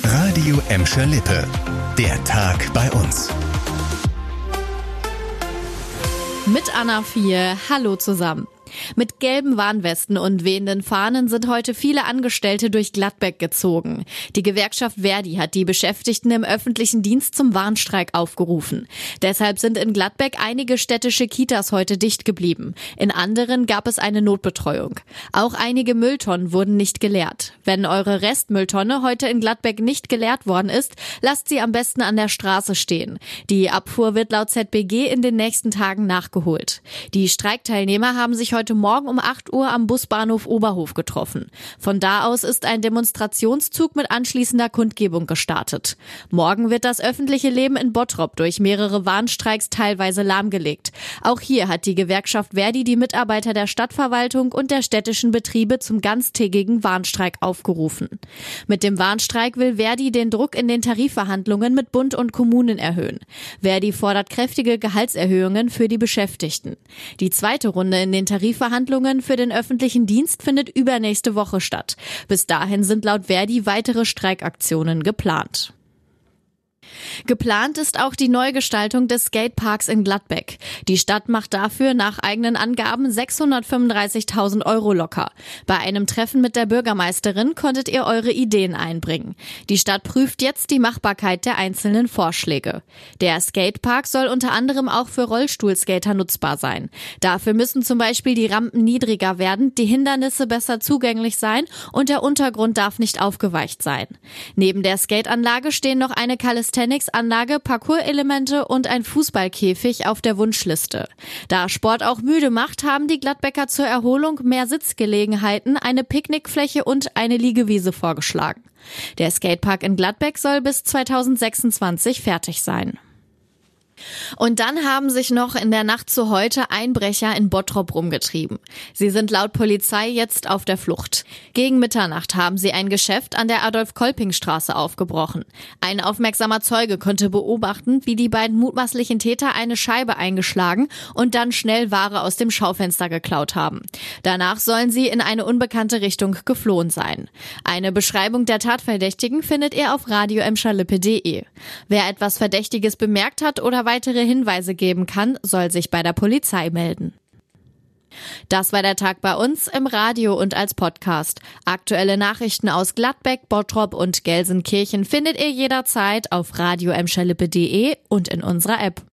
Radio Emscher Lippe. Der Tag bei uns. Mit Anna 4, hallo zusammen. Mit gelben Warnwesten und wehenden Fahnen sind heute viele Angestellte durch Gladbeck gezogen. Die Gewerkschaft ver.di hat die Beschäftigten im öffentlichen Dienst zum Warnstreik aufgerufen. Deshalb sind in Gladbeck einige städtische Kitas heute dicht geblieben. In anderen gab es eine Notbetreuung. Auch einige Mülltonnen wurden nicht geleert. Wenn eure Restmülltonne heute in Gladbeck nicht geleert worden ist, lasst sie am besten an der Straße stehen. Die Abfuhr wird laut ZBG in den nächsten Tagen nachgeholt. Die Streikteilnehmer haben sich heute Morgen um 8 Uhr am Busbahnhof Oberhof getroffen. Von da aus ist ein Demonstrationszug mit anschließender Kundgebung gestartet. Morgen wird das öffentliche Leben in Bottrop durch mehrere Warnstreiks teilweise lahmgelegt. Auch hier hat die Gewerkschaft ver.di die Mitarbeiter der Stadtverwaltung und der städtischen Betriebe zum ganztägigen Warnstreik aufgerufen. Mit dem Warnstreik will ver.di den Druck in den Tarifverhandlungen mit Bund und Kommunen erhöhen. ver.di fordert kräftige Gehaltserhöhungen für die Beschäftigten. Die zweite Runde in den Tarifverhandlungen für den öffentlichen Dienst findet übernächste Woche statt. Bis dahin sind laut ver.di weitere Streikaktionen geplant. Geplant ist auch die Neugestaltung des Skateparks in Gladbeck. Die Stadt macht dafür nach eigenen Angaben 635.000 € locker. Bei einem Treffen mit der Bürgermeisterin konntet ihr eure Ideen einbringen. Die Stadt prüft jetzt die Machbarkeit der einzelnen Vorschläge. Der Skatepark soll unter anderem auch für Rollstuhlskater nutzbar sein. Dafür müssen zum Beispiel die Rampen niedriger werden, die Hindernisse besser zugänglich sein und der Untergrund darf nicht aufgeweicht sein. Neben der Skateanlage stehen noch eine Calisthenics-Anlage, Parcours-Elemente und ein Fußballkäfig auf der Wunschliste. Da Sport auch müde macht, haben die Gladbecker zur Erholung mehr Sitzgelegenheiten, eine Picknickfläche und eine Liegewiese vorgeschlagen. Der Skatepark in Gladbeck soll bis 2026 fertig sein. Und dann haben sich noch in der Nacht zu heute Einbrecher in Bottrop rumgetrieben. Sie sind laut Polizei jetzt auf der Flucht. Gegen Mitternacht haben sie ein Geschäft an der Adolf-Kolping-Straße aufgebrochen. Ein aufmerksamer Zeuge konnte beobachten, wie die beiden mutmaßlichen Täter eine Scheibe eingeschlagen und dann schnell Ware aus dem Schaufenster geklaut haben. Danach sollen sie in eine unbekannte Richtung geflohen sein. Eine Beschreibung der Tatverdächtigen findet ihr auf radioemscherlippe.de. Wer etwas Verdächtiges bemerkt hat oder weitere Hinweise geben kann, soll sich bei der Polizei melden. Das war der Tag bei uns im Radio und als Podcast. Aktuelle Nachrichten aus Gladbeck, Bottrop und Gelsenkirchen findet ihr jederzeit auf radioemscherlippe.de und in unserer App.